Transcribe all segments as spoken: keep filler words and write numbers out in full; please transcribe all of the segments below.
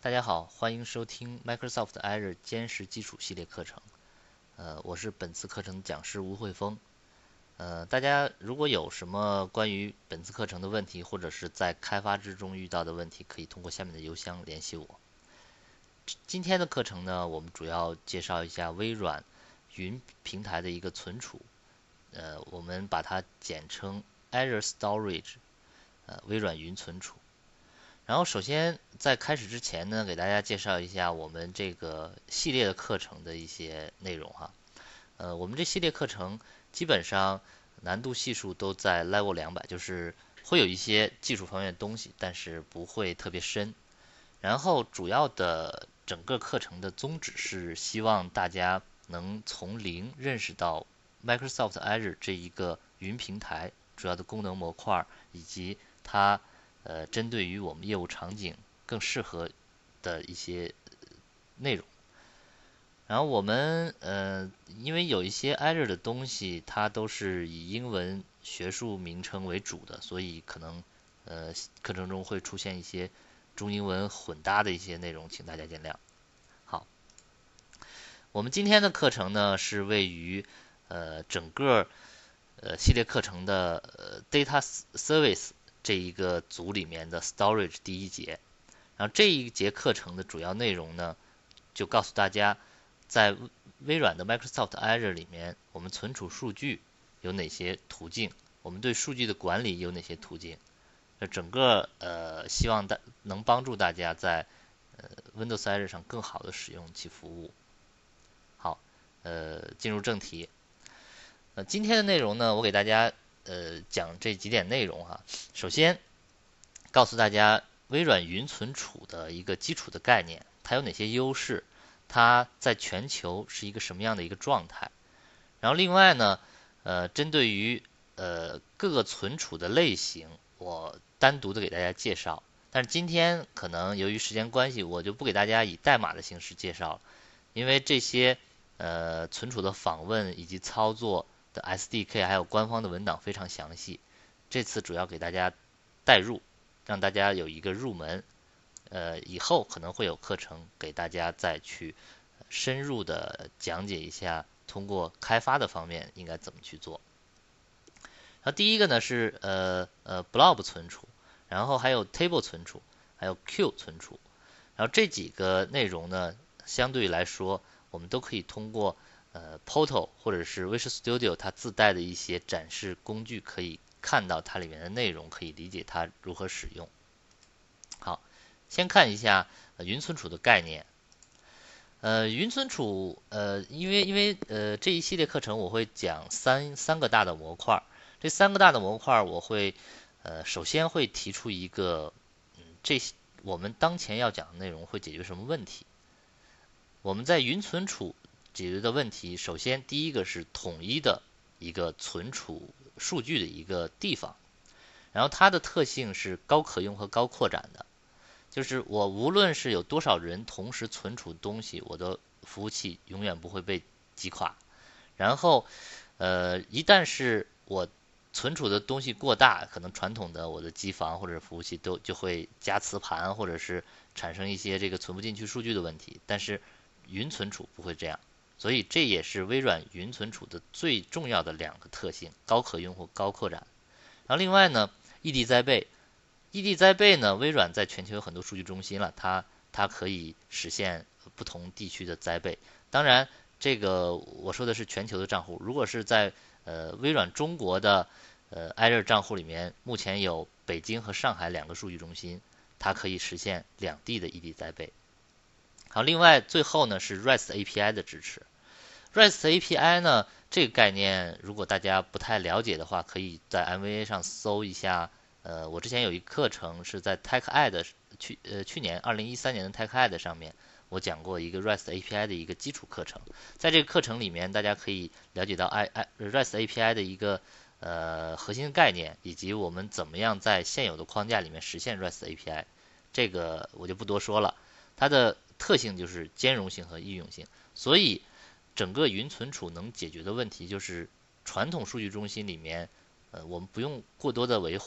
大家好，欢迎收听 Microsoft Azure 坚实基础系列课程。呃，我是本次课程的讲师吴慧峰。呃，大家如果有什么关于本次课程的问题，或者是在开发之中遇到的问题，可以通过下面的邮箱联系我。今天的课程呢，我们主要介绍一下微软云平台的一个存储，呃，我们把它简称 Azure Storage，呃，微软云存储。然后首先在开始之前呢，给大家介绍一下我们这个系列的课程的一些内容哈。呃，我们这系列课程基本上难度系数都在 level 两百，就是会有一些技术方面的东西，但是不会特别深。然后主要的整个课程的宗旨是希望大家能从零认识到 Microsoft Azure 这一个云平台主要的功能模块以及它呃针对于我们业务场景更适合的一些内容。然后我们呃，因为有一些 Azure 的东西，它都是以英文学术名称为主的，所以可能呃课程中会出现一些中英文混搭的一些内容，请大家见谅。好，我们今天的课程呢是位于呃整个呃系列课程的呃 Data Service 这一个组里面的 Storage 第一节。然后这一节课程的主要内容呢，就告诉大家，在微软的 Microsoft Azure 里面，我们存储数据有哪些途径，我们对数据的管理有哪些途径。这整个呃，希望大能帮助大家在呃 Windows Azure 上更好的使用其服务。好，呃，进入正题。呃，今天的内容呢，我给大家呃讲这几点内容哈。首先，告诉大家微软云存储的一个基础的概念，它有哪些优势，它在全球是一个什么样的一个状态。然后另外呢，呃，针对于呃各个存储的类型，我单独的给大家介绍。但是今天可能由于时间关系，我就不给大家以代码的形式介绍了，因为这些呃存储的访问以及操作的 S D K 还有官方的文档非常详细。这次主要给大家带入，让大家有一个入门。呃，以后可能会有课程给大家再去深入的讲解一下，通过开发的方面应该怎么去做。然后第一个呢是呃呃 blob 存储，然后还有 table 存储，还有 Q 存储。然后这几个内容呢，相对来说，我们都可以通过呃 Portal 或者是 Visual Studio 它自带的一些展示工具，可以看到它里面的内容，可以理解它如何使用。好，先看一下、呃、云存储的概念。呃，云存储，呃，因为因为呃这一系列课程我会讲三三个大的模块，这三个大的模块我会呃首先会提出一个，嗯，这我们当前要讲的内容会解决什么问题？我们在云存储解决的问题，首先第一个是统一的一个存储数据的一个地方，然后它的特性是高可用和高扩展的。就是我无论是有多少人同时存储东西，我的服务器永远不会被击垮。然后，呃，一旦是我存储的东西过大，可能传统的我的机房或者服务器都就会加磁盘，或者是产生一些这个存不进去数据的问题。但是云存储不会这样，所以这也是微软云存储的最重要的两个特性：高可用或高扩展。然后另外呢，异地栽培。异地栽培呢，微软在全球有很多数据中心了，它它可以实现不同地区的栽培。当然，这个我说的是全球的账户。如果是在呃微软中国的呃 Azure 账户里面，目前有北京和上海两个数据中心，它可以实现两地的异地栽培。好，另外最后呢是 REST A P I 的支持。REST A P I 呢这个概念，如果大家不太了解的话，可以在 M V A 上搜一下。呃，我之前有一课程是在 TechEd 去呃去年二零一三年的 TechEd 上面，我讲过一个 REST A P I 的一个基础课程。在这个课程里面，大家可以了解到 I I REST A P I 的一个呃核心概念，以及我们怎么样在现有的框架里面实现 REST A P I。这个我就不多说了，它的特性就是兼容性和易用性。所以整个云存储能解决的问题就是传统数据中心里面，呃，我们不用过多的维护。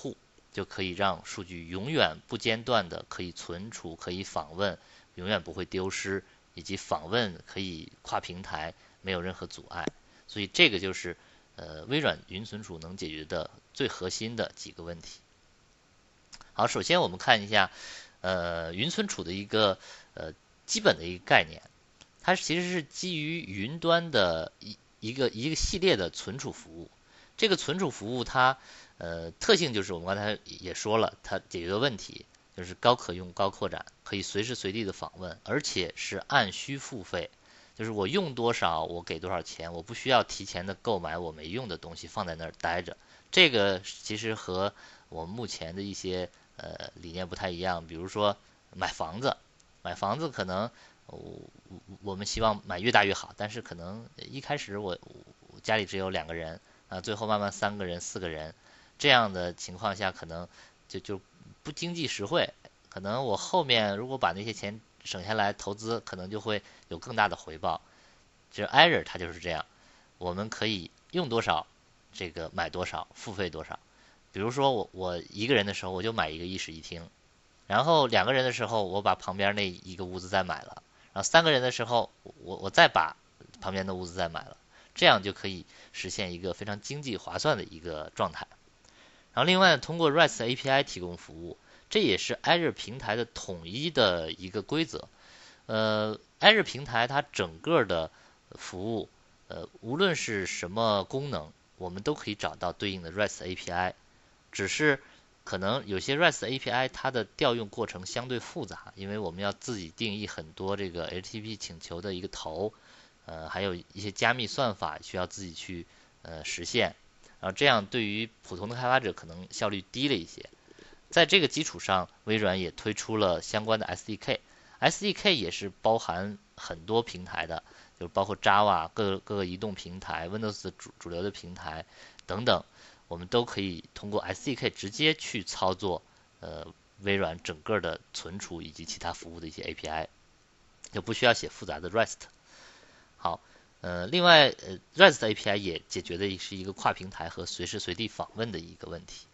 就可以让数据永远不间断的可以存储、可以访问，永远不会丢失，以及访问可以跨平台，没有任何阻碍。所以这个就是呃微软云存储能解决的最核心的几个问题。好，首先我们看一下呃云存储的一个呃基本的一个概念，它其实是基于云端的一一个一个系列的存储服务。这个存储服务它呃特性就是我们刚才也说了，它解决的问题就是高可用高扩展，可以随时随地的访问，而且是按需付费，就是我用多少我给多少钱，我不需要提前的购买我没用的东西放在那儿待着。这个其实和我们目前的一些呃理念不太一样，比如说买房子，买房子可能我我们希望买越大越好，但是可能一开始我我家里只有两个人啊，最后慢慢三个人、四个人，这样的情况下可能就就不经济实惠。可能我后面如果把那些钱省下来投资，可能就会有更大的回报。就是 Azure 它就是这样，我们可以用多少这个买多少，付费多少。比如说我我一个人的时候我就买一个一室一厅，然后两个人的时候我把旁边那一个屋子再买了，然后三个人的时候我我再把旁边的屋子再买了，这样就可以实现一个非常经济划算的一个状态。然后另外通过 REST A P I 提供服务，这也是 Azure 平台的统一的一个规则。呃，Azure 平台它整个的服务，呃，无论是什么功能，我们都可以找到对应的 REST A P I，只是可能有些 REST A P I 它的调用过程相对复杂，因为我们要自己定义很多这个 H T T P 请求的一个头，呃，还有一些加密算法需要自己去呃实现，然后这样对于普通的开发者可能效率低了一些。在这个基础上，微软也推出了相关的 S D K，S D K 也是包含很多平台的，就是包括 Java 各各个移动平台、Windows 主主流的平台等等，我们都可以通过 S D K 直接去操作呃微软整个的存储以及其他服务的一些 A P I， 就不需要写复杂的 REST。好，呃，另外呃 REST A P I 也解决的是一个跨平台和随时随地访问的一个问题。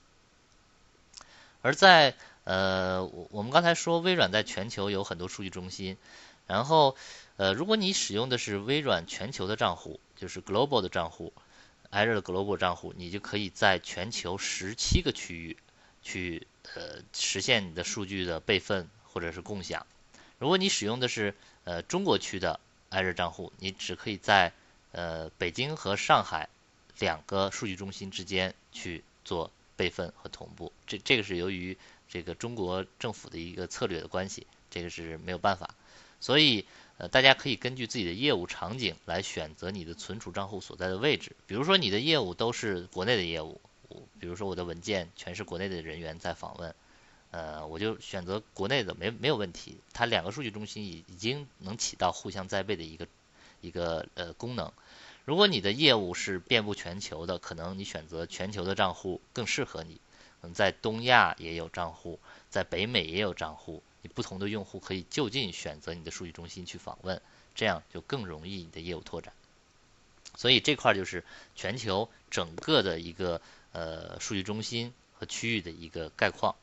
而在呃，我我们刚才说微软在全球有很多数据中心，然后呃，如果你使用的是微软全球的账户，就是 Global 的账户，Azure 的 Global 账户，你就可以在全球十七个区域去呃实现你的数据的备份或者是共享。如果你使用的是呃中国区的 Azure 账户，你只可以在呃北京和上海两个数据中心之间去做备份和同步。这这个是由于这个中国政府的一个策略的关系，这个是没有办法。所以呃大家可以根据自己的业务场景来选择你的存储账户所在的位置。比如说你的业务都是国内的业务，比如说我的文件全是国内的人员在访问，呃，我就选择国内的，没没有问题。它两个数据中心已已经能起到互相栽培的一个一个呃功能。如果你的业务是遍布全球的，可能你选择全球的账户更适合你。嗯，在东亚也有账户，在北美也有账户，你不同的用户可以就近选择你的数据中心去访问，这样就更容易你的业务拓展。所以这块就是全球整个的一个呃数据中心和区域的一个概况。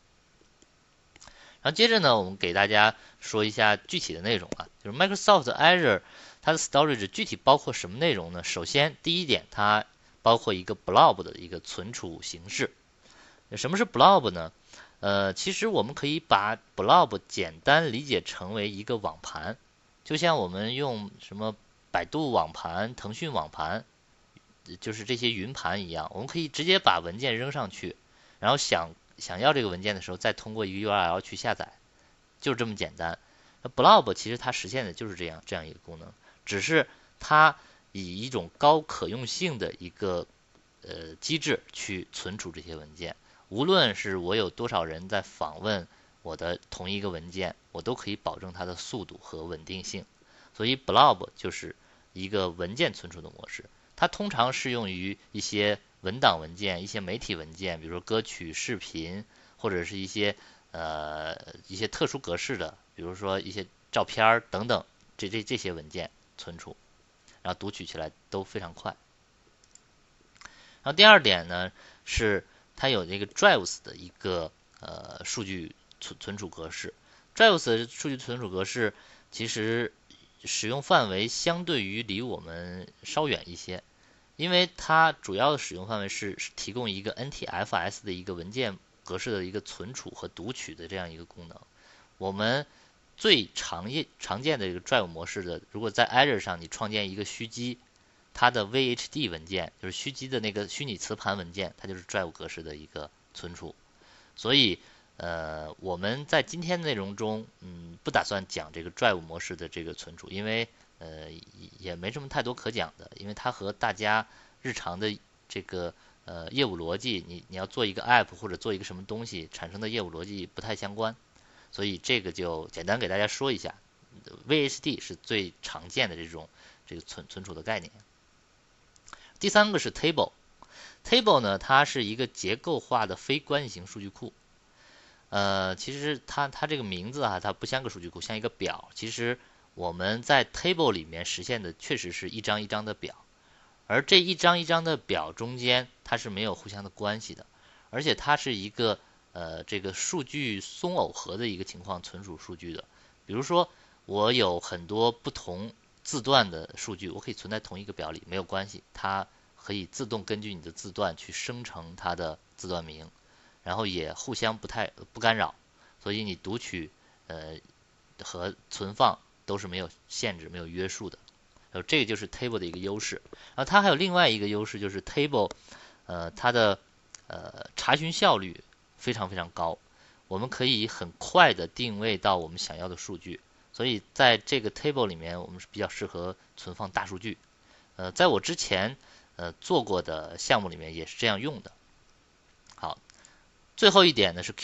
然后接着呢，我们给大家说一下具体的内容啊，就是 Microsoft Azure 它的 storage 具体包括什么内容呢？首先第一点，它包括一个 blob 的一个存储形式。什么是 blob 呢？呃，其实我们可以把 blob 简单理解成为一个网盘，就像我们用什么百度网盘、腾讯网盘，就是这些云盘一样，我们可以直接把文件扔上去，然后想想要这个文件的时候，再通过一个 U R L 去下载，就是这么简单。那 blob 其实它实现的就是这样这样一个功能，只是它以一种高可用性的一个呃机制去存储这些文件。无论是我有多少人在访问我的同一个文件，我都可以保证它的速度和稳定性。所以 blob 就是一个文件存储的模式，它通常适用于一些文档文件、一些媒体文件，比如说歌曲、视频，或者是一些呃一些特殊格式的，比如说一些照片等等，这这这些文件存储，然后读取起来都非常快。然后第二点呢是它有这个 drives 的一个呃数据存存储格式。drives 的数据存储格式其实使用范围相对于离我们稍远一些，因为它主要的使用范围是提供一个 N T F S 的一个文件格式的一个存储和读取的这样一个功能。我们最常见常见的一个 drive 模式的，如果在 Azure 上你创建一个虚机，它的 V H D 文件就是虚机的那个虚拟磁盘文件，它就是 drive 格式的一个存储。所以，呃，我们在今天内容中，嗯，不打算讲这个 drive 模式的这个存储，因为呃也没什么太多可讲的，因为它和大家日常的这个呃业务逻辑，你你要做一个 app 或者做一个什么东西产生的业务逻辑不太相关，所以这个就简单给大家说一下。V H D 是最常见的这种这个存存储的概念。第三个是 table，table 呢，它是一个结构化的非关系型数据库。呃，其实它它这个名字啊，它不像个数据库，像一个表。其实我们在 table 里面实现的确实是一张一张的表，而这一张一张的表中间它是没有互相的关系的，而且它是一个呃这个数据松耦合的一个情况存储数据的。比如说我有很多不同字段的数据，我可以存在同一个表里，没有关系，它可以自动根据你的字段去生成它的字段名，然后也互相不太不干扰，所以你读取呃和存放都是没有限制、没有约束的。呃，这个就是 table 的一个优势。然后它还有另外一个优势，就是 table，呃，它的呃查询效率非常非常高，我们可以很快的定位到我们想要的数据。所以在这个 table 里面，我们是比较适合存放大数据。呃，在我之前呃做过的项目里面也是这样用的。好，最后一点呢是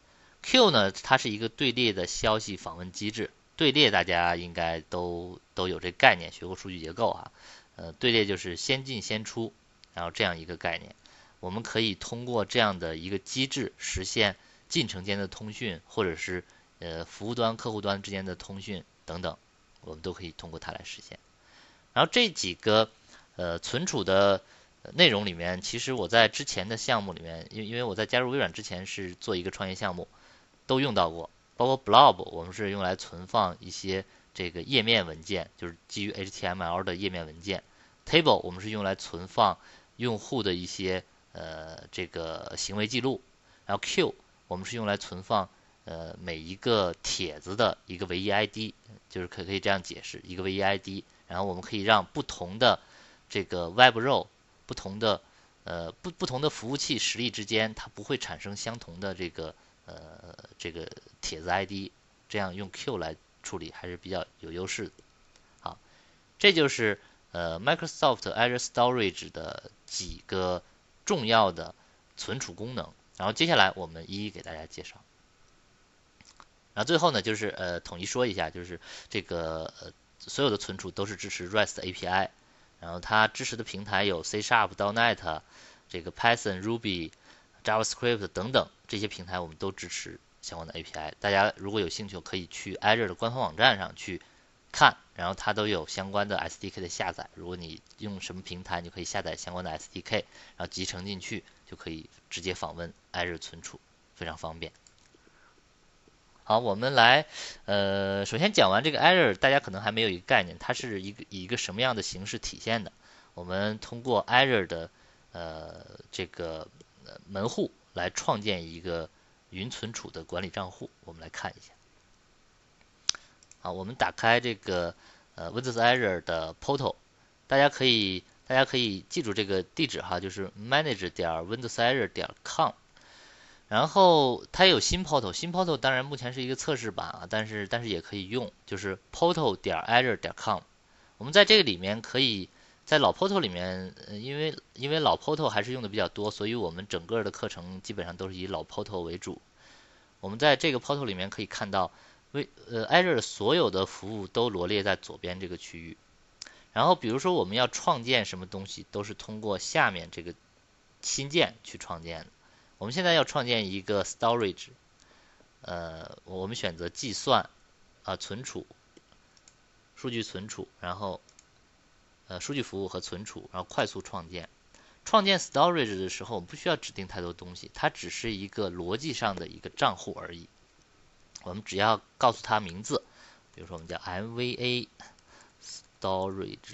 Q，Q 呢它是一个队列的消息访问机制。队列大家应该都都有这概念，学过数据结构啊。呃，队列就是先进先出，然后这样一个概念。我们可以通过这样的一个机制实现进程间的通讯，或者是呃服务端客户端之间的通讯等等，我们都可以通过它来实现。然后这几个呃存储的内容里面，其实我在之前的项目里面，因为因为我在加入微软之前是做一个创业项目，都用到过。包括 blob 我们是用来存放一些这个页面文件，就是基于 H T M L 的页面文件。table 我们是用来存放用户的一些呃这个行为记录。然后 Q 我们是用来存放呃每一个帖子的一个唯一 I D， 就是可可以这样解释，一个唯一 I D。然后我们可以让不同的这个 web row 不同的呃不不同的服务器实例之间，它不会产生相同的这个呃这个帖子 I D， 这样用 Q 来处理还是比较有优势的。好，这就是呃 Microsoft Azure Storage 的几个重要的存储功能。然后接下来我们一一给大家介绍。然后最后呢，就是呃统一说一下，就是这个呃所有的存储都是支持 REST A P I， 然后它支持的平台有 C Sharp、.NET， 这个 Python、Ruby、JavaScript 等等这些平台我们都支持相关的 A P I。大家如果有兴趣，可以去 Azure 的官方网站上去看，然后它都有相关的 S D K 的下载。如果你用什么平台，你可以下载相关的 S D K， 然后集成进去，就可以直接访问 Azure 存储，非常方便。好，我们来，呃，首先讲完这个 Azure，大家可能还没有一个概念，它是一个以一个什么样的形式体现的。我们通过 Azure 的呃这个门户来创建一个云存储的管理账户，我们来看一下。好，我们打开这个呃 Windows Azure的 Portal， 大家可以大家可以记住这个地址哈，就是 manage 点 windowsazure 点 com。然后它有新 portal， 新 portal 当然目前是一个测试版啊，但是但是也可以用，就是 portal 点 azure 点 com。我们在这个里面可以在老 portal 里面，呃，因为因为老 portal 还是用的比较多，所以我们整个的课程基本上都是以老 portal 为主。我们在这个 portal 里面可以看到，为呃 Azure 所有的服务都罗列在左边这个区域。然后比如说我们要创建什么东西，都是通过下面这个新建去创建的。我们现在要创建一个 storage， 呃，我们选择计算啊、呃、存储、数据存储，然后呃数据服务和存储，然后快速创建。 创建 storage 的时候，我们不需要指定太多东西，它只是一个逻辑上的一个账户而已。我们只要告诉它名字，比如说我们叫 M V A storage，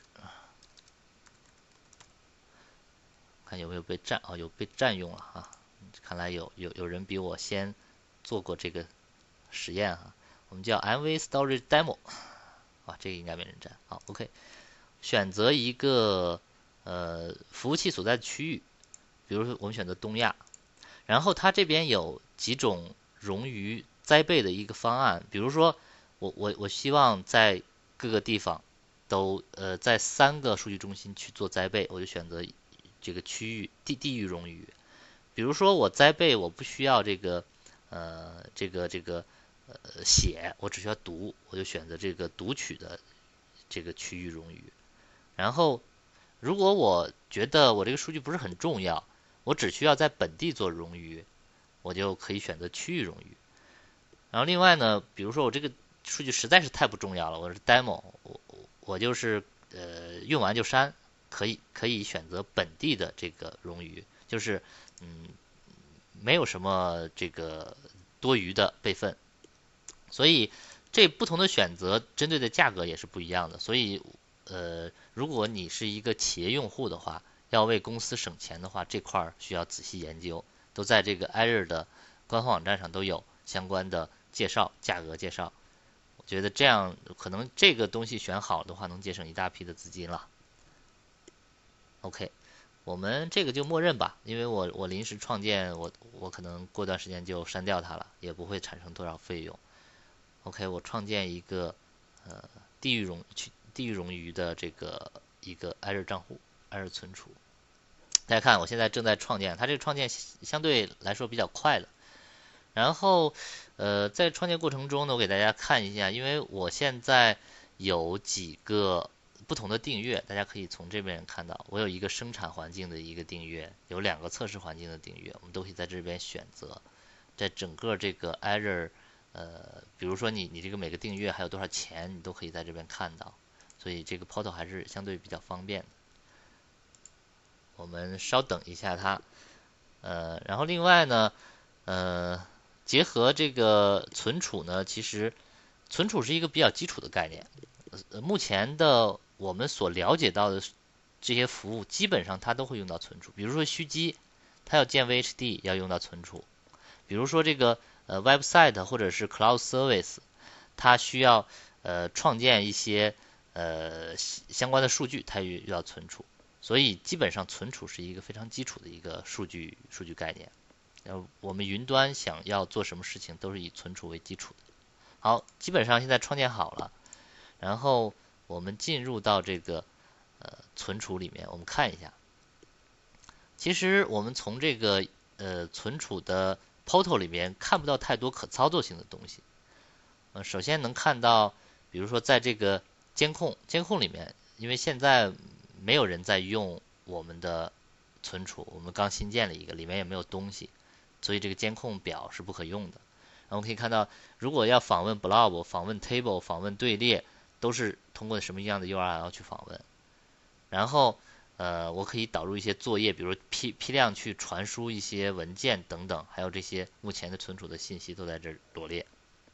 看有没有被占哦，有被占用了啊！看来有有有人比我先做过这个实验啊。我们叫 M V A storage demo， 啊，这个应该没人占。好 ，OK， 选择一个呃服务器所在的区域，比如说我们选择东亚，然后它这边有几种冗余栽培的一个方案，比如说我我我希望在各个地方都呃在三个数据中心去做栽培，我就选择这个区域地地域冗余。比如说我栽培我不需要这个呃这个这个呃写，我只需要读，我就选择这个读取的这个区域冗余。然后如果我觉得我这个数据不是很重要，我只需要在本地做冗余，我就可以选择区域冗余。然后另外呢，比如说我这个数据实在是太不重要了，我是 demo， 我我就是呃用完就删，可以可以选择本地的这个冗余，就是嗯没有什么这个多余的备份，所以这不同的选择针对的价格也是不一样的。所以呃如果你是一个企业用户的话，要为公司省钱的话，这块需要仔细研究，都在这个 Azure 的官方网站上都有相关的介绍，价格介绍。我觉得这样可能这个东西选好的话，能节省一大批的资金了。OK，我们这个就默认吧，因为我我临时创建，我我可能过段时间就删掉它了，也不会产生多少费用。OK，我创建一个呃地域冗去地域冗余的这个一个 Azure 账户，Azure 存储。大家看，我现在正在创建，它这个创建相对来说比较快了。然后，呃，在创建过程中呢，我给大家看一下，因为我现在有几个不同的订阅，大家可以从这边看到，我有一个生产环境的一个订阅，有两个测试环境的订阅，我们都可以在这边选择。在整个这个 Azure，呃，比如说你你这个每个订阅还有多少钱，你都可以在这边看到，所以这个 Portal 还是相对比较方便的。我们稍等一下它，呃，然后另外呢，呃，结合这个存储呢，其实存储是一个比较基础的概念。呃，目前的我们所了解到的这些服务，基本上它都会用到存储。比如说虚机，它要建 V H D 要用到存储；比如说这个呃 website 或者是 cloud service，它需要呃创建一些呃相关的数据，它也要存储。所以基本上存储是一个非常基础的一个数据数据概念。呃，我们云端想要做什么事情，都是以存储为基础的。好，基本上现在创建好了，然后我们进入到这个呃存储里面，我们看一下。其实我们从这个呃存储的 portal 里面看不到太多可操作性的东西。呃，首先能看到，比如说在这个监控监控里面，因为现在没有人在用我们的存储，我们刚新建了一个，里面也没有东西，所以这个监控表是不可用的。然后我们可以看到，如果要访问 blob、访问 table、访问队列，都是通过什么样的 U R L 去访问。然后，呃，我可以导入一些作业，比如批批量去传输一些文件等等，还有这些目前的存储的信息都在这儿罗列。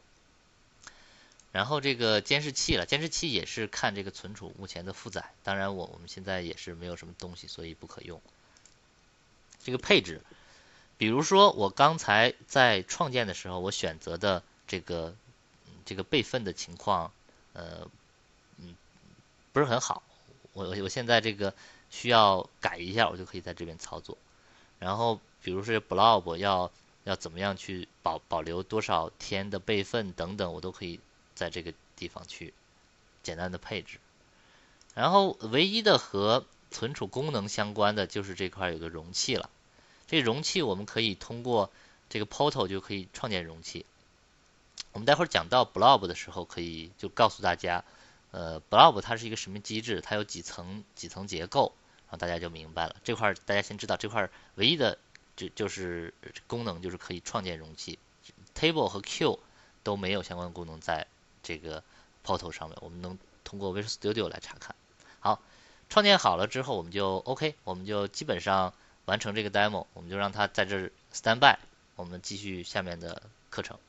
然后这个监视器了，监视器也是看这个存储目前的负载，当然我我们现在也是没有什么东西，所以不可用。这个配置，比如说我刚才在创建的时候，我选择的这个这个备份的情况，呃，嗯，不是很好。我我我现在这个需要改一下，我就可以在这边操作。然后比如说 blob 要要怎么样去保保留多少天的备份等等，我都可以在这个地方去简单的配置。然后唯一的和存储功能相关的就是这块有个容器了。这容器我们可以通过这个 portal 就可以创建容器。我们待会儿讲到 blob 的时候，可以就告诉大家，呃，blob 它是一个什么机制，它有几层几层结构，然后大家就明白了。这块大家先知道，这块唯一的就就是功能就是可以创建容器 ，table 和 queue 都没有相关功能在这个 portal 上面，我们能通过 Visual Studio 来查看。好， 创建好了之后，我们就 OK，我们就基本上完成这个 demo，我们就让它在这儿 stand by，我们继续下面的课程。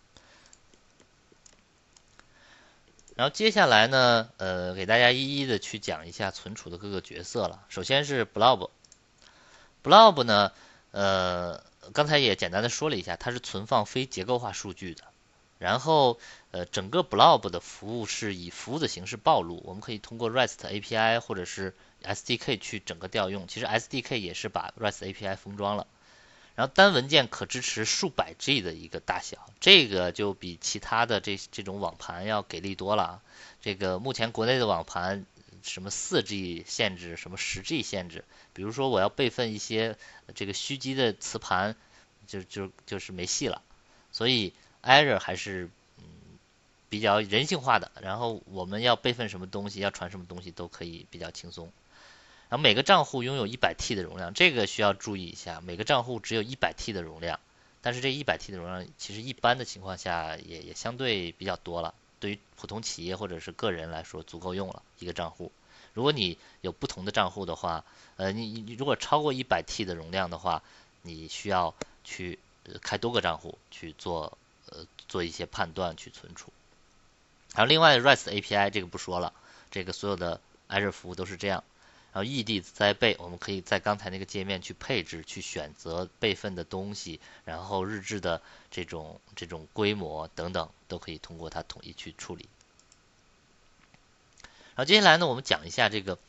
然后接下来呢，呃，给大家一一的去讲一下存储的各个角色了。首先是 blob，blob 呢，呃，刚才也简单的说了一下，它是存放非结构化数据的。然后，呃，整个 blob 的服务是以服务的形式暴露，我们可以通过 REST A P I 或者是 S D K 去整个调用。其实 S D K 也是把 REST A P I 封装了。然后单文件可支持数百 G 的一个大小，这个就比其他的这这种网盘要给力多了。这个目前国内的网盘什么四 G 限制，什么十 G 限制，比如说我要备份一些这个虚积的磁盘，就就就是没戏了。所以 Azure 还是嗯比较人性化的，然后我们要备份什么东西，要传什么东西都可以比较轻松。然后每个账户拥有 一百 T 的容量，这个需要注意一下，每个账户只有 一百 T 的容量，但是这 一百 T 的容量其实一般的情况下也也相对比较多了，对于普通企业或者是个人来说足够用了一个账户。如果你有不同的账户的话，呃，你你如果超过 一百 T 的容量的话，你需要去呃开多个账户去做呃做一些判断去存储。还有另外的 REST A P I 这个不说了，这个所有的 Azure 服务都是这样。然后异地栽备，我们可以在刚才那个界面去配置，去选择备份的东西，然后日志的这种这种规模等等，都可以通过它统一去处理。然后接下来呢，我们讲一下这个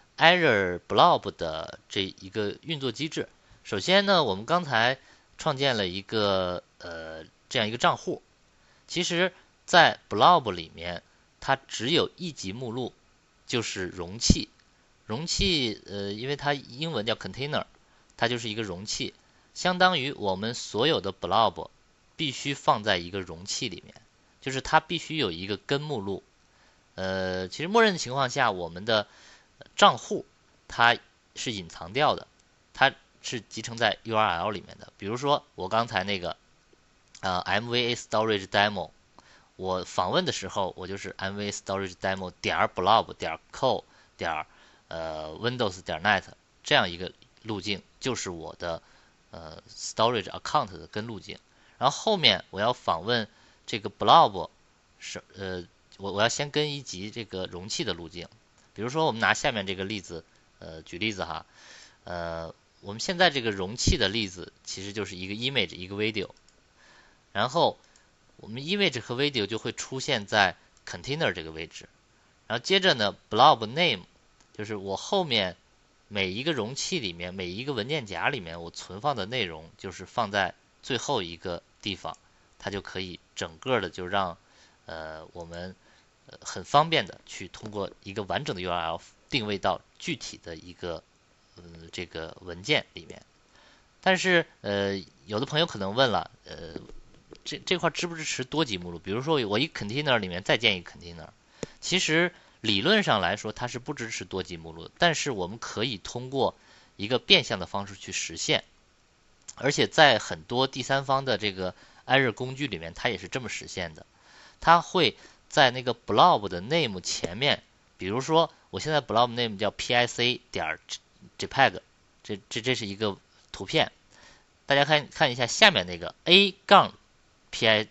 Azure Blob 的这一个运作机制。首先呢，我们刚才创建了一个呃这样一个账户，其实，在 Blob 里面，它只有一级目录，就是容器。容器，呃，因为它英文叫 container，它就是一个容器，相当于我们所有的 blob 必须放在一个容器里面，就是它必须有一个根目录。呃，其实默认情况下，我们的账户它是隐藏掉的，它是集成在 U R L 里面的。比如说我刚才那个，呃，M V A Storage Demo，我访问的时候，我就是 M V A Storage Demo 点 blob 点 co 点呃 Windows 点 net 这样一个路径，就是我的呃 storage account 的根路径。然后后面我要访问这个 blob 是呃我我要先跟一级这个容器的路径。比如说我们拿下面这个例子呃举例子哈，呃我们现在这个容器的例子其实就是一个 image 一个 video， 然后我们 image 和 video 就会出现在 container 这个位置。然后接着呢 blob name，就是我后面每一个容器里面，每一个文件夹里面，我存放的内容就是放在最后一个地方，它就可以整个的就让呃我们呃很方便的去通过一个完整的 U R L 定位到具体的一个呃这个文件里面。但是呃有的朋友可能问了，呃这这块支不支持多级目录？比如说我一 container 里面再建一个 container，其实理论上来说它是不支持多级目录的，但是我们可以通过一个变相的方式去实现，而且在很多第三方的这个 Azure 工具里面，它也是这么实现的。它会在那个 blob 的 name 前面，比如说我现在 blob name 叫 pic 点 jpeg， 这这这是一个图片，大家看看一下下面那个 a 杠 pic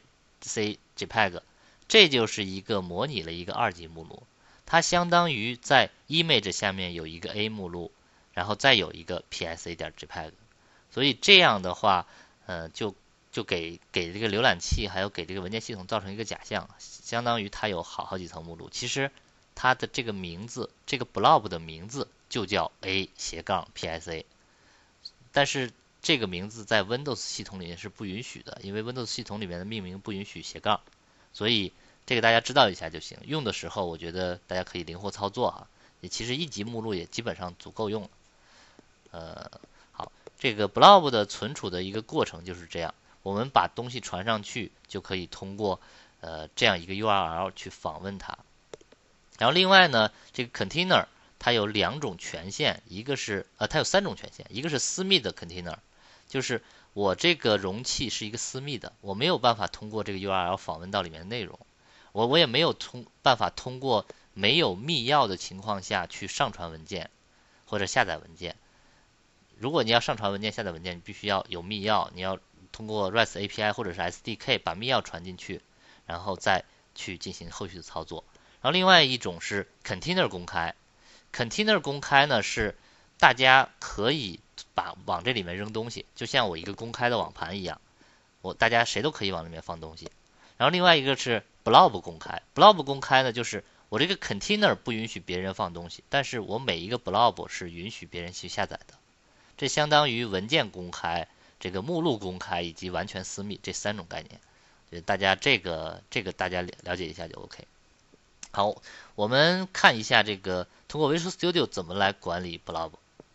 jpeg， 这就是一个模拟了一个二级目录。它相当于在 image 下面有一个 A 目录，然后再有一个 pic 点 jpeg， 所以这样的话，呃，就就给给这个浏览器还有给这个文件系统造成一个假象，相当于它有好好几层目录。其实它的这个名字，这个 blob 的名字就叫 A 斜杠 pic， 但是这个名字在 Windows 系统里面是不允许的，因为 Windows 系统里面的命名不允许斜杠，所以这个大家知道一下就行。用的时候我觉得大家可以灵活操作哈，也其实一级目录也基本上足够用了。呃，好，这个 blob 的存储的一个过程就是这样，我们把东西传上去就可以通过呃这样一个 U R L 去访问它。然后另外呢，这个 container 它有两种权限，一个是呃它有三种权限，一个是私密的 container， 就是我这个容器是一个私密的，我没有办法通过这个 U R L 访问到里面的内容，我我也没有通办法通过没有密钥的情况下去上传文件， 或者下载文件。如果你要上传文件、下载文件，你必须要有密钥，你要通过 REST A P I 或者是 S D K 把密钥传进去，然后再去进行后续的操作。然后另外一种是 Container 公开 ，Container 公开呢是大家可以把往这里面扔东西，就像我一个公开的网盘一样，我大家谁都可以往里面放东西。然后另外一个是 Blob 公开 ，Blob 公开呢就是我这个 Container 不允许别人放东西，但是我每一个 Blob 是允许别人去下载的。这相当于文件公开、这个目录公开以及完全私密这三种概念，就大家这个这个大家了解一下就 OK。好，我们看一下这个通过 Visual Studio 怎么来管理 Blob。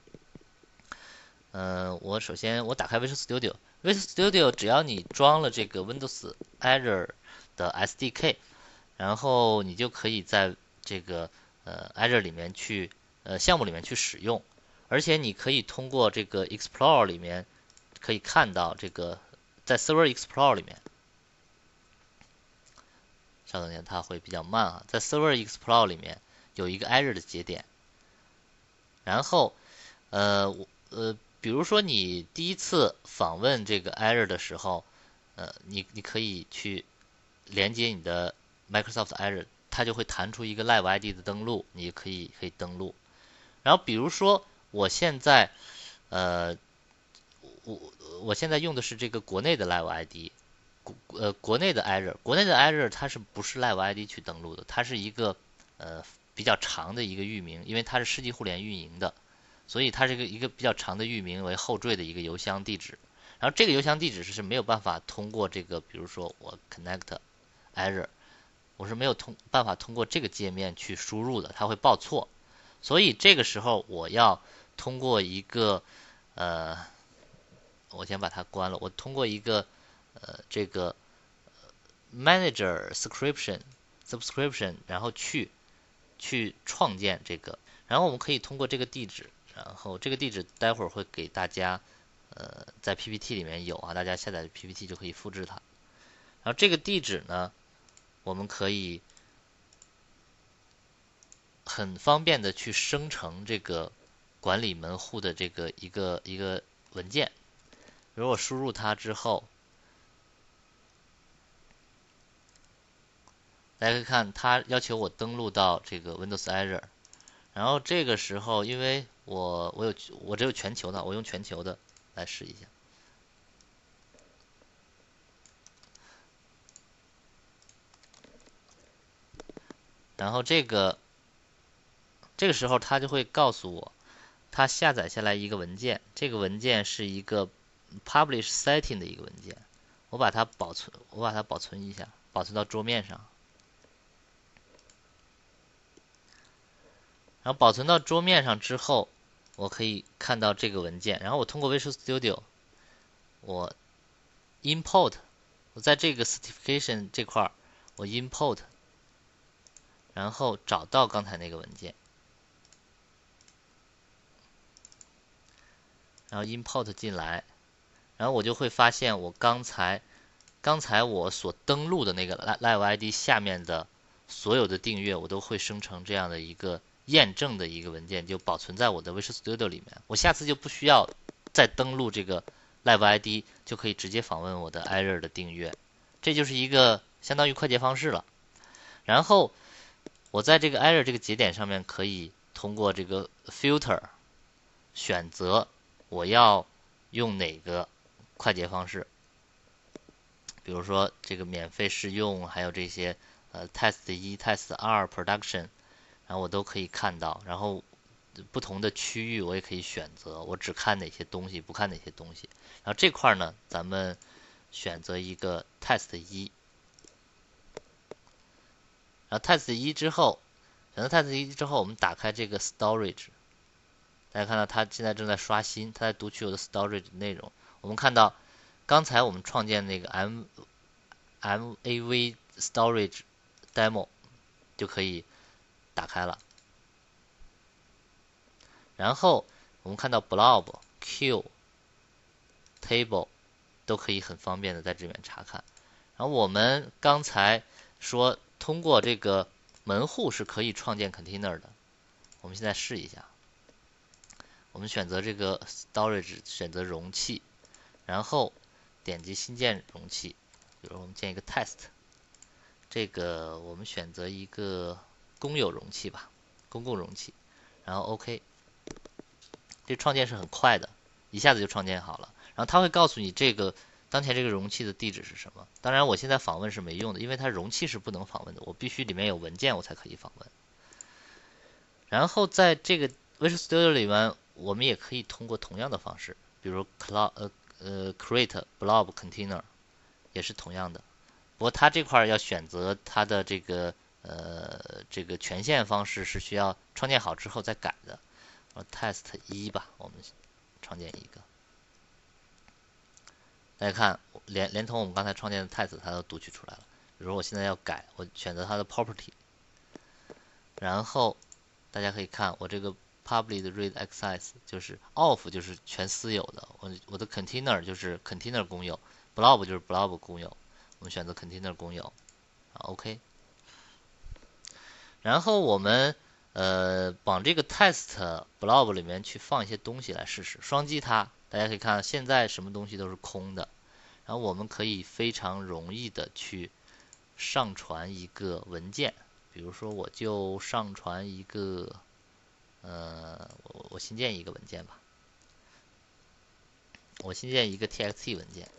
嗯、呃，我首先我打开 Visual Studio，Visual Studio 只要你装了这个 Windows Azure 的 S D K， 然后你就可以在这个呃 Azure 里面去呃项目里面去使用。而且你可以通过这个 Explorer 里面可以看到这个在 Server Explorer 里面，稍等一下，它会比较慢啊。在 Server Explorer 里面有一个 Azure 的节点，然后呃呃，比如说你第一次访问这个 Azure 的时候，呃，你你可以去连接你的 Microsoft Azure，它就会弹出一个 Live I D 的登录，你可以可以登录。然后比如说我现在呃，我我现在用的是这个国内的 Live I D， 国呃国内的 Azure， 国内的 Azure 它是不是 Live I D 去登录的？它是一个呃比较长的一个域名，因为它是世纪互联运营的，所以它是一个一个比较长的域名为后缀的一个邮箱地址。然后这个邮箱地址是没有办法通过这个，比如说我 Connect Azure， 我是没有通办法通过这个界面去输入的，它会报错。所以这个时候我要通过一个呃，我先把它关了。我通过一个呃这个 manager subscription subscription，然后去去创建这个，然后我们可以通过这个地址，然后这个地址待会儿会给大家呃在 P P T 里面有啊，大家下载 P P T 就可以复制它。然后这个地址呢，我们可以很方便的去生成这个管理门户的这个一个一个文件。如果输入它之后，大家可以看它要求我登录到这个 Windows Azure， 然后这个时候因为我我有我只有全球的，我用全球的来试一下。然后这个这个时候它就会告诉我，它下载下来一个文件，这个文件是一个 publish setting 的一个文件，我把它保存，我把它保存一下，保存到桌面上。然后保存到桌面上之后，我可以看到这个文件，然后我通过 Visual Studio， 我 import， 我在这个 certification 这块我 import， 然后找到刚才那个文件，然后 import 进来，然后我就会发现我刚才刚才我所登录的那个 Live I D 下面的所有的订阅，我都会生成这样的一个验证的一个文件，就保存在我的 Visual Studio 里面。我下次就不需要再登录这个 Live I D， 就可以直接访问我的 Azure 的订阅，这就是一个相当于快捷方式了。然后我在这个 Azure 这个节点上面可以通过这个 filter 选择我要用哪个快捷方式，比如说这个免费试用，还有这些呃 test 一、test 二、production， 然后我都可以看到。然后不同的区域我也可以选择，我只看哪些东西，不看哪些东西。然后这块呢，咱们选择一个 test 一，然后 test 一之后，选择 test 一之后，我们打开这个 storage， 大家看到它现在正在刷新，它在读取我的 storage 内容。我们看到刚才我们创建那个 M MAV storage demo 就可以打开了。然后我们看到 blob、queue、table 都可以很方便的在这边查看。然后我们刚才说通过这个门户是可以创建 container 的，我们现在试一下。 我们选择这个 storage， 选择容器，然后点击新建容器，比如我们建一个 test， 这个我们选择一个公有容器吧，公共容器，然后 OK， 这创建是很快的，一下子就创建好了。然后它会告诉你这个当前这个容器的地址是什么。当然我现在访问是没用的，因为它容器是不能访问的，我必须里面有文件我才可以访问。然后在这个 Visual Studio 里面，我们也可以通过同样的方式，比如 cloud 呃呃 create blob container 也是同样的。不过它这块要选择它的这个呃这个权限方式是需要创建好之后再改的。test 一吧，我们创建一个。大家看，连连同我们刚才创建的 test 它都读取出来了。比如我现在要改，我选择它的 property， 然后大家可以看我这个 public read access 就是 off 就是全私有的，我我的 container 就是 container 公有 ，blob 就是 blob 公有，我们选择 container 公有，OK。然后我们呃往这个 test blob 里面去放一些东西来试试，双击它，大家可以看现在什么东西都是空的，然后我们可以非常容易的去上传一个文件，比如说我就上传一个，呃，我我新建一个文件吧，我新建一个 txt 文件，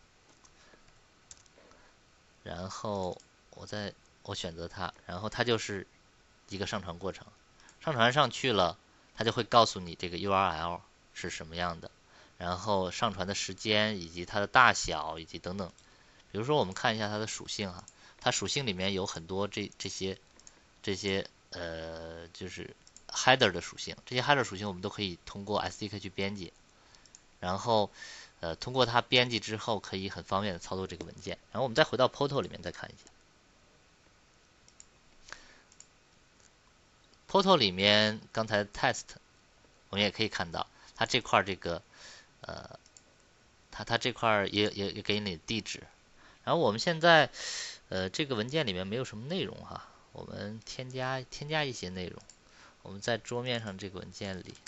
然后我再我选择它，然后它就是一个上传过程，上传上去了，它就会告诉你这个 U R L 是什么样的，然后上传的时间以及它的大小以及等等。比如说我们看一下它的属性哈，它属性里面有很多这这些这些呃就是 header 的属性，这些 header 属性我们都可以通过 S D K 去编辑，然后呃通过它编辑之后可以很方便的操作这个文件。然后我们再回到 Portal 里面再看一下。Portal 里面刚才 test 我们也可以看到，它这块这个呃，它它这块也也也给你地址。然后我们现在呃这个文件里面没有什么内容哈，我们添加添加一些内容。我们在桌面上这个文件里，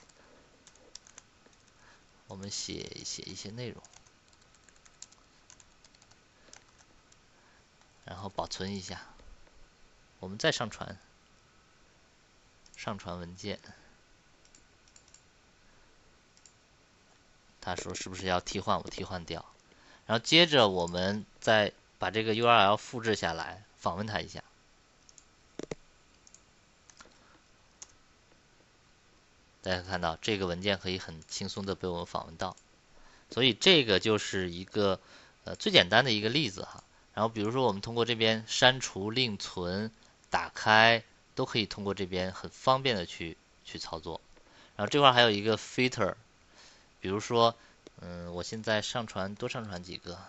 我们写写一些内容，然后保存一下，我们再上传。上传文件，他说是不是要替换？我替换掉，然后接着我们再把这个 U R L 复制下来，访问它一下。大家看到这个文件可以很轻松的被我们访问到，所以这个就是一个呃最简单的一个例子哈。然后比如说我们通过这边删除、另存、打开，都可以通过这边很方便的去去操作。然后这块还有一个 filter， 比如说，嗯，我现在上传多上传几个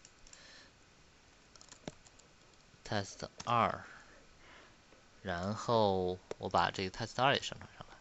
test 二，然后我把这个 test 二也上传上来。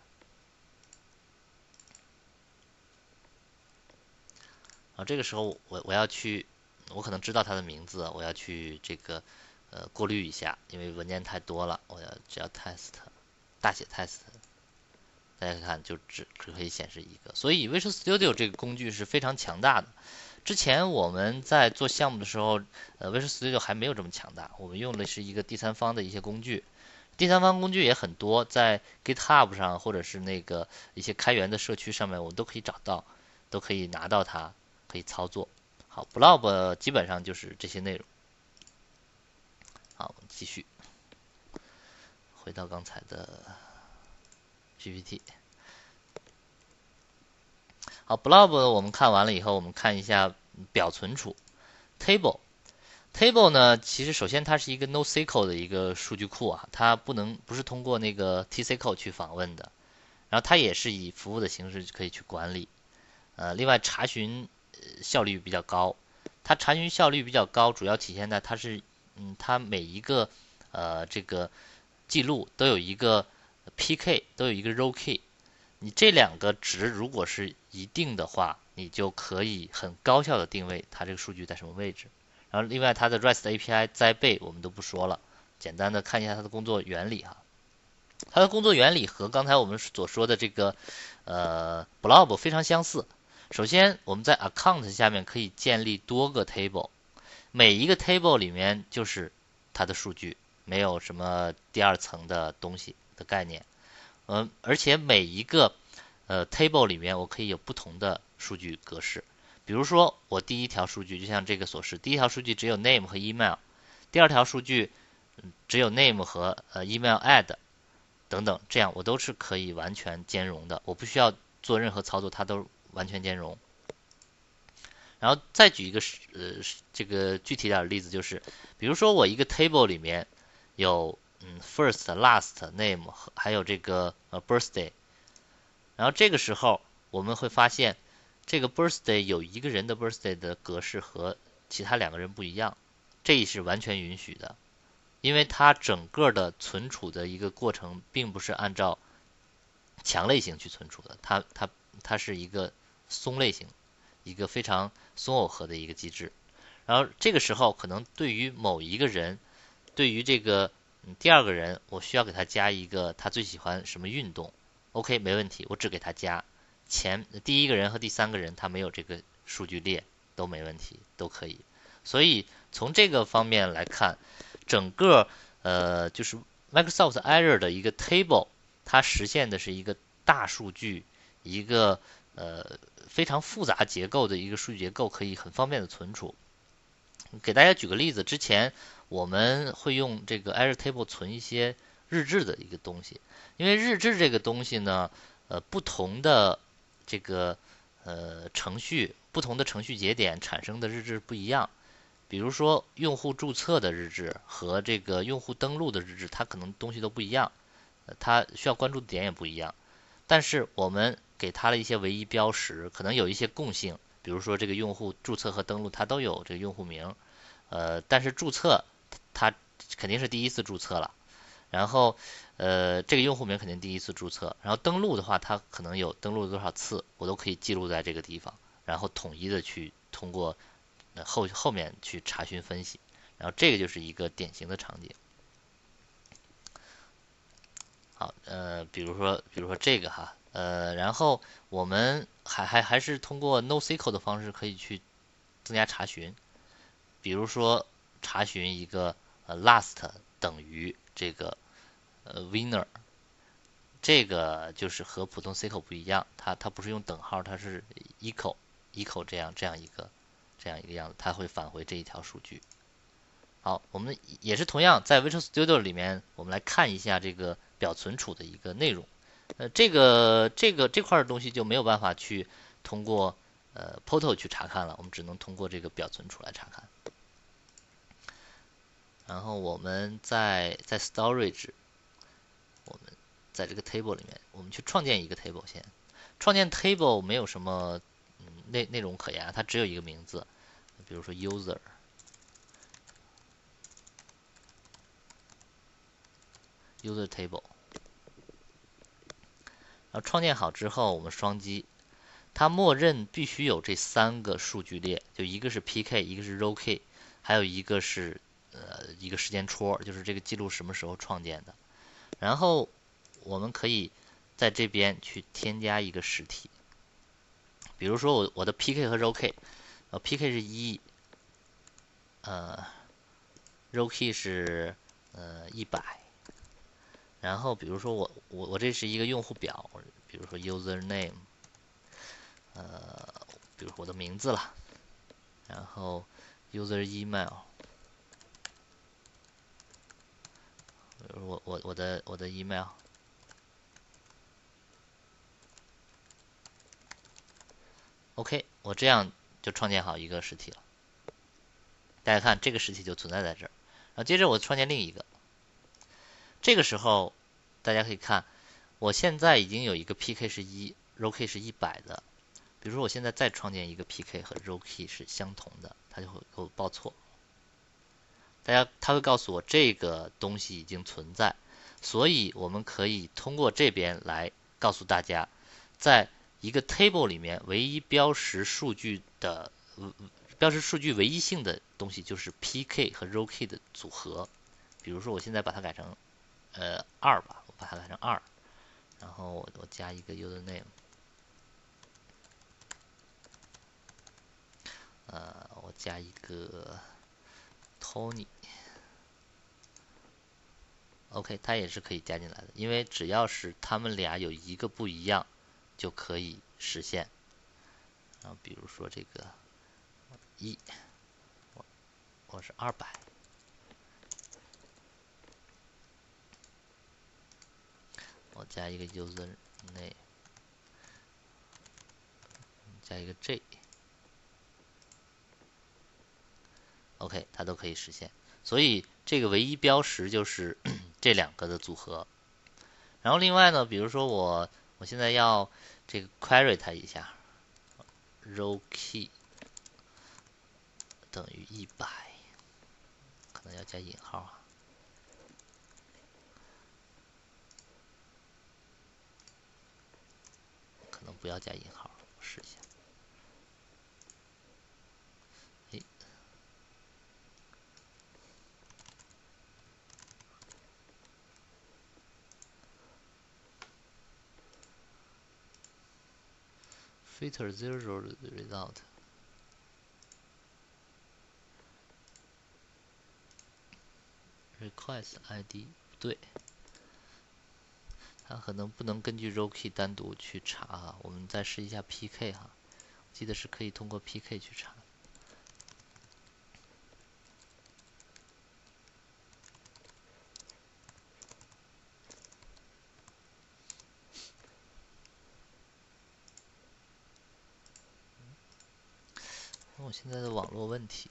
然后这个时候我我要去，我可能知道它的名字，我要去这个呃过滤一下，因为文件太多了，我要只要 test 大写 test， 大家看就只只可以显示一个。所以 Visual Studio 这个工具是非常强大的。之前我们在做项目的时候，呃 Visual Studio 还没有这么强大，我们用的是一个第三方的一些工具。第三方工具也很多，在 GitHub 上或者是那个一些开源的社区上面，我们都可以找到，都可以拿到它。可以操作。好 ，blob 基本上就是这些内容。好，我们继续回到刚才的 P P T。好 ，blob 我们看完了以后，我们看一下表存储 table。table 呢，其实首先它是一个 NoSQL 的一个数据库啊，它不能不是通过那个 T S Q L 去访问的，然后它也是以服务的形式可以去管理。呃，另外查询效率比较高，它查询效率比较高，主要体现在它是，嗯，它每一个呃这个记录都有一个 P K， 都有一个 row key， 你这两个值如果是一定的话，你就可以很高效的定位它这个数据在什么位置。然后另外它的 REST A P I 栽备我们都不说了，简单的看一下它的工作原理哈。它的工作原理和刚才我们所说的这个呃 blob 非常相似。首先，我们在 account 下面可以建立多个 table，每一个 table 里面就是它的数据，没有什么第二层的东西的概念。嗯，而且每一个呃 table 里面我可以有不同的数据格式。比如说，我第一条数据就像这个所示，第一条数据只有 name 和 email，第二条数据只有 name 和呃 email add 等等，这样我都是可以完全兼容的，我不需要做任何操作，它都完全兼容。然后再举一个呃这个具体点的例子，就是比如说我一个 table 里面有嗯 first、last、name 还有这个呃 birthday，然后这个时候我们会发现这个 birthday 有一个人的 birthday 的格式和其他两个人不一样，这是完全允许的，因为它整个的存储的一个过程并不是按照强类型去存储的，它它它是一个松类型，一个非常松耦合的一个机制。然后这个时候可能对于某一个人，对于这个嗯第二个人，我需要给他加一个他最喜欢什么运动。OK，没问题，我只给他加前第一个人和第三个人他没有这个数据列都没问题，都可以。所以从这个方面来看，整个呃就是 Microsoft Azure 的一个 table，它实现的是一个大数据，一个呃非常复杂结构的一个数据结构，可以很方便的存储。给大家举个例子，之前我们会用这个 Azure Table 存一些日志的一个东西，因为日志这个东西呢，呃，不同的这个呃程序，不同的程序节点产生的日志不一样。比如说用户注册的日志和这个用户登录的日志，它可能东西都不一样，呃它需要关注的点也不一样。但是我们给它了一些唯一标识，可能有一些共性，比如说这个用户注册和登录它都有这个用户名，呃，但是注册它肯定是第一次注册了，然后呃这个用户名肯定第一次注册，然后登录的话它可能有登录多少次，我都可以记录在这个地方，然后统一的去通过呃后后面去查询分析，然后这个就是一个典型的场景。好，呃，比如说，比如说这个哈，呃，然后我们还还还是通过 NoSQL 的方式可以去增加查询，比如说查询一个呃 last 等于这个呃 winner，这个就是和普通 S Q L 不一样，它它不是用等号，它是 equal equal 这样这样一个这样一个样子，它会返回这一条数据。好，我们也是同样在 Visual Studio 里面，我们来看一下这个表存储的一个内容。呃，这个这个这块的东西就没有办法去通过呃 Portal 去查看了，我们只能通过这个表存储来查看。然后我们在在 Storage，我们在这个 Table 里面，我们去创建一个 Table 先。创建 Table 没有什么嗯内内容可言，它只有一个名字，比如说 User。User Table，然后创建好之后，我们双击，它默认必须有这三个数据列，就一个是 P K， 一个是 Row Key， 还有一个是呃一个时间戳，就是这个记录什么时候创建的。然后我们可以在这边去添加一个实体，比如说我我的 P K 和 Row Key， 呃 P K 是一，呃 Row Key 是呃一百。然后比如说我我我这是一个用户表，比如说 user name， 呃，比如我的名字了，然后 user email， 比如我我我的我的 email，OK， 我这样就创建好一个实体了。大家看这个实体就存在在这儿，然后接着我创建另一个，这个时候大家可以看，我现在已经有一个 P K 是一 ，Row Key 是一百的。比如说我现在再创建一个 P K 和 Row Key 是相同的，它就会给我报错。大家它会告诉我这个东西已经存在，所以我们可以通过这边来告诉大家，在一个 table 里面唯一标识数据的标识数据唯一性的东西就是 P K 和 Row Key 的组合。比如说我现在把它改成呃二吧，我把它改成二，然后我我加一个 user name， 呃，我加一个 Tony，OK， 它也是可以加进来的，因为只要是他们俩有一个不一样，就可以实现。然后比如说这个一，我是二百，我加一个 user name，加一个 J。OK， 它都可以实现。所以这个唯一标识就是这两个的组合。然后另外呢，比如说我我现在要这个 query 它一下 ，row key 等于一百，可能要加引号啊，可能不要加引号，我试一下。哎，filter zero result。request I D 不对，它可能不能根据 row key 单独去查哈。我们再试一下 P K 哈，记得是可以通过 P K 去查。我现在的网络问题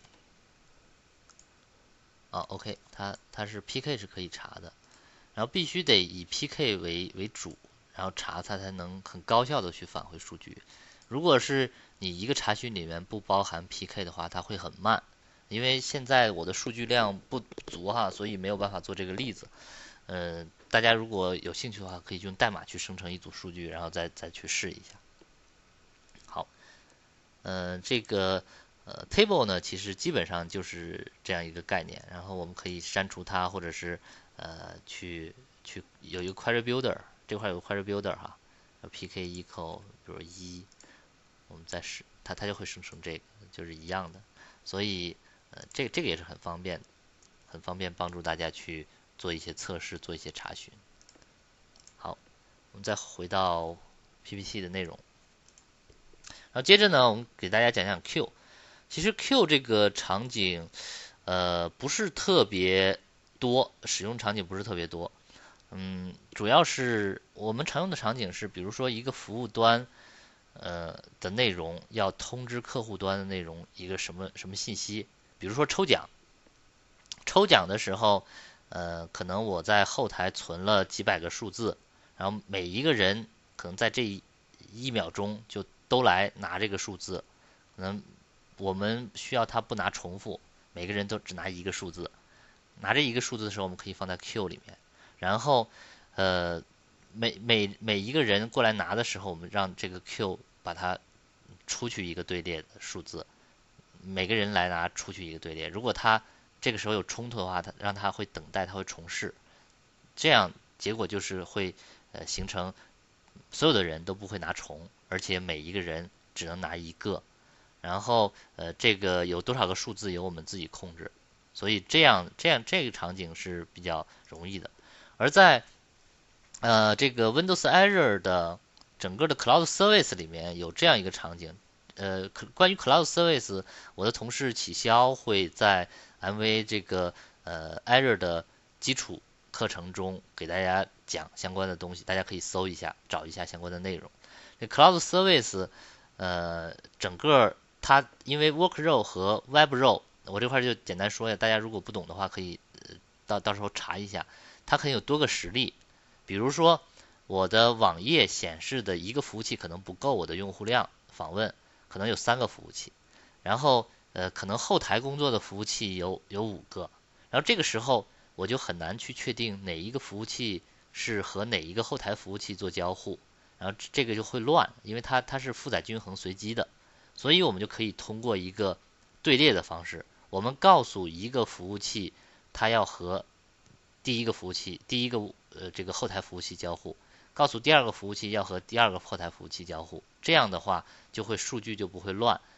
啊 ，OK， 它它是 P K 是可以查的，然后必须得以 P K 为为主，然后查它才能很高效的去返回数据。如果是你一个查询里面不包含 P K 的话，它会很慢，因为现在我的数据量不足哈，所以没有办法做这个例子。嗯、呃，大家如果有兴趣的话，可以用代码去生成一组数据，然后再再去试一下。好，嗯、呃，这个呃 table 呢，其实基本上就是这样一个概念，然后我们可以删除它，或者是呃去去有一个 query builder， 这块有个 query builder 哈，pk equal 比如一，我们再试它，它就会生成这个，就是一样的，所以呃这这个也是很方便，很方便帮助大家去做一些测试，做一些查询。好，我们再回到 P P T 的内容，然后接着呢，我们给大家讲讲 Q。其实 Q 这个场景，呃，不是特别多，使用场景不是特别多。嗯，主要是我们常用的场景是，比如说一个服务端，呃的内容要通知客户端的内容一个什么什么信息，比如说抽奖，抽奖的时候，呃，可能我在后台存了几百个数字，然后每一个人可能在这一一秒钟就都来拿这个数字，可能我们需要他不拿重复，每个人都只拿一个数字。拿这一个数字的时候，我们可以放在 Q 里面，然后，呃，每每每一个人过来拿的时候，我们让这个 Q 把它出去一个队列的数字，每个人来拿出去一个队列。如果他这个时候有冲突的话，他让他会等待，他会重试，这样结果就是会呃形成所有的人都不会拿重，而且每一个人只能拿一个。然后呃这个有多少个数字由我们自己控制，所以这样这样这个场景是比较容易的。而在呃这个 Windows Azure 的整个的 Cloud Service 里面有这样一个场景，呃关于 Cloud Service， 我的同事启霄会在 M V 这个呃 Azure 的基础课程中给大家讲相关的东西，大家可以搜一下，找一下相关的内容。这 Cloud Service，呃，整个它因为 Work Row 和 Web Row，我这块就简单说一下，大家如果不懂的话，可以呃到到时候查一下，它可以有多个实例。比如说，我的网页显示的一个服务器可能不够我的用户量访问，可能有三个服务器，然后呃，可能后台工作的服务器有有五个，然后这个时候我就很难去确定哪一个服务器是和哪一个后台服务器做交互，然后这个就会乱，因为它它是负载均衡随机的，所以我们就可以通过一个队列的方式，我们告诉一个服务器它要和第一个服务器第一个呃这个后台服务器交互，告诉第二个服务器要和第二个后台服务器交互，这样的话就会数据就不会乱，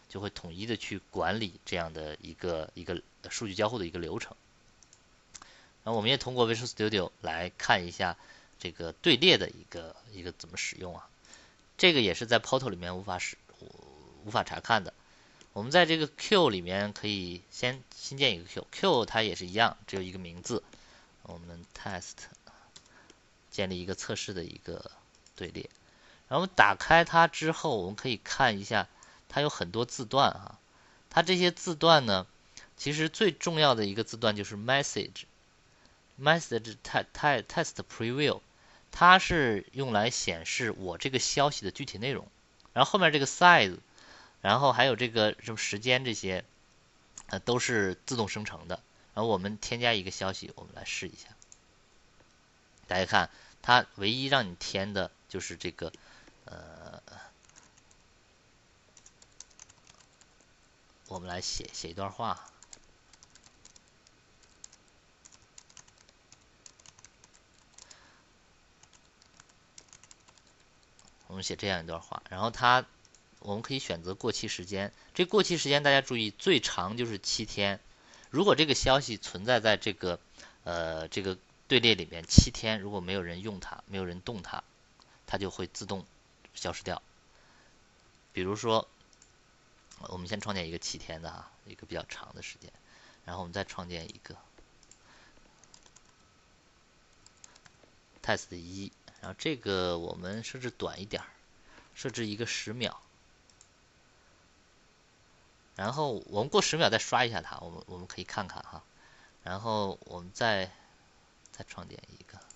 就会统一的去管理这样的一个一个数据交互的一个流程。然后我们也通过 Visual Studio 来看一下这个队列的一个一个怎么使用啊，这个也是在 Portal 里面无法使无法查看的。我们在这个 Q 里面可以先新建一个 Q，Q 它也是一样，只有一个名字。我们 test 建立一个测试的一个队列，然后我们打开它之后，我们可以看一下，它有很多字段啊。它这些字段呢，其实最重要的一个字段就是 message，message test preview， 它是用来显示我这个消息的具体内容。然后后面这个 size， 然后还有这个什么时间这些，呃，都是自动生成的。然后我们添加一个消息，我们来试一下。大家看，它唯一让你填的就是这个，呃，我们来写写一段话。我们写这样一段话，然后它我们可以选择过期时间。这过期时间大家注意，最长就是七天。如果这个消息存在在这个呃这个队列里面七天，如果没有人用它，没有人动它，它就会自动消失掉。比如说，我们先创建一个七天的哈，一个比较长的时间，然后我们再创建一个 test 一，然后这个我们设置短一点，设置一个十秒。然后我们过十秒再刷一下它，我们我们可以看看哈。然后我们再再创建一个，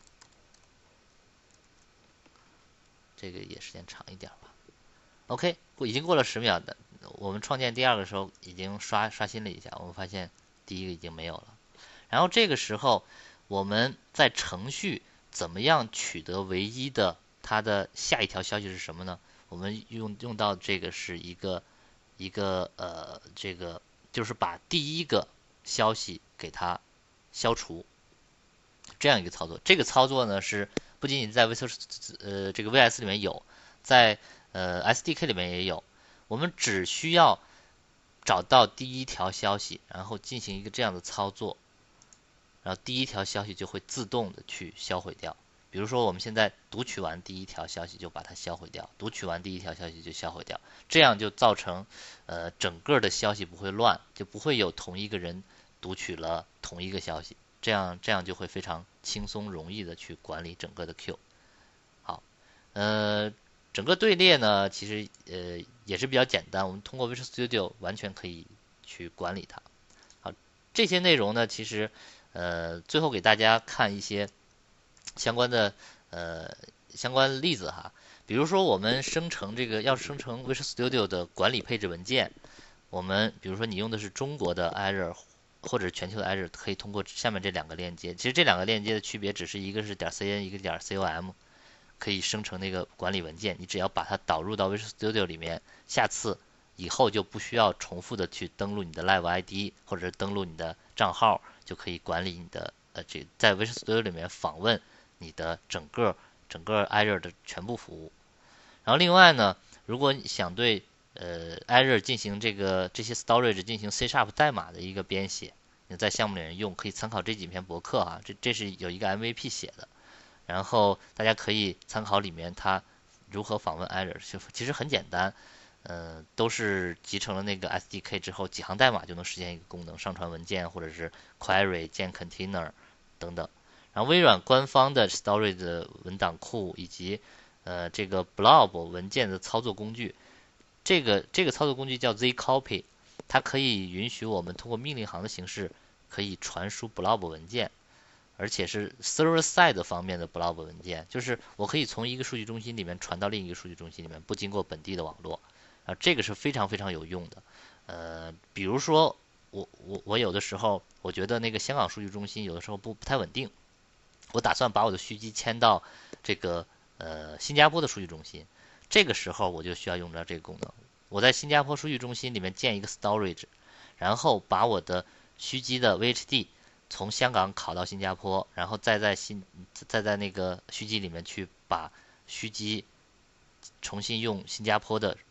这个也时间长一点吧。OK， 已经过了十秒的，我们创建第二个时候已经刷刷新了一下，我们发现第一个已经没有了。然后这个时候我们在程序怎么样取得唯一的它的下一条消息是什么呢？我们用用到这个是一个一个呃这个就是把第一个消息给它消除，这样一个操作。这个操作呢是不仅仅在 Visual 呃这个 V S 里面有，在呃 S D K 里面也有。我们只需要找到第一条消息，然后进行一个这样的操作，然后第一条消息就会自动的去销毁掉。比如说我们现在读取完第一条消息就把它销毁掉，读取完第一条消息就销毁掉，这样就造成呃整个的消息不会乱，就不会有同一个人读取了同一个消息，这样这样就会非常轻松容易的去管理整个的 Q。好，呃，整个队列呢其实呃也是比较简单，我们通过 Visual Studio 完全可以去管理它。好，这些内容呢其实呃最后给大家看一些相关的呃相关例子哈。比如说我们生成这个要生成 Visual Studio 的管理配置文件，我们比如说你用的是中国的 Azure 或者全球的 Azure， 可以通过下面这两个链接。其实这两个链接的区别只是一个是点 .cn， 一个点 .com， 可以生成那个管理文件。你只要把它导入到 Visual Studio 里面，下次以后就不需要重复的去登录你的 Live I D 或者登录你的账号，就可以管理你的呃这在 Visual Studio 里面访问你的整个整个 Azure 的全部服务。然后另外呢，如果你想对呃 Azure 进行这个这些 storage 进行 C Sharp 代码的一个编写，你在项目里面用，可以参考这几篇博客啊，这这是有一个 M V P 写的，然后大家可以参考里面它如何访问 Azure，其实很简单，呃，都是集成了那个 S D K 之后，几行代码就能实现一个功能，上传文件或者是 query 建 container 等等。然后微软官方的 storage 的文档库以及呃这个 blob 文件的操作工具，这个这个操作工具叫 zcopy， 它可以允许我们通过命令行的形式可以传输 blob 文件，而且是 server side 方面的 blob 文件，就是我可以从一个数据中心里面传到另一个数据中心里面，不经过本地的网络啊，这个是非常非常有用的。呃，比如说我我我有的时候我觉得那个香港数据中心有的时候不不太稳定，我打算把我的虚机迁到这个呃新加坡的数据中心，这个时候我就需要用到这个功能。我在新加坡数据中心里面建一个 storage， 然后把我的虚机的 V H D 从香港拷到新加坡，然后再在新再在那个虚机里面去把虚机重新用新加坡的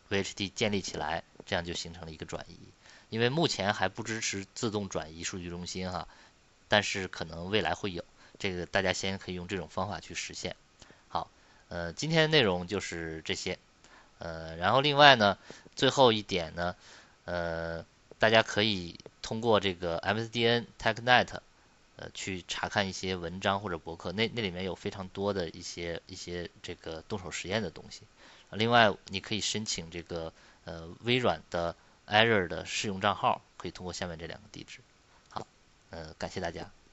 V H D 建立起来，这样就形成了一个转移。因为目前还不支持自动转移数据中心哈，但是可能未来会有，这个大家先可以用这种方法去实现。好，呃，今天的内容就是这些，呃，然后另外呢，最后一点呢，呃，大家可以通过这个 M S D N TechNet，呃，去查看一些文章或者博客，那那里面有非常多的一些一些这个动手实验的东西。另外，你可以申请这个呃微软的 Azure 的试用账号，可以通过下面这两个地址。好，呃，感谢大家。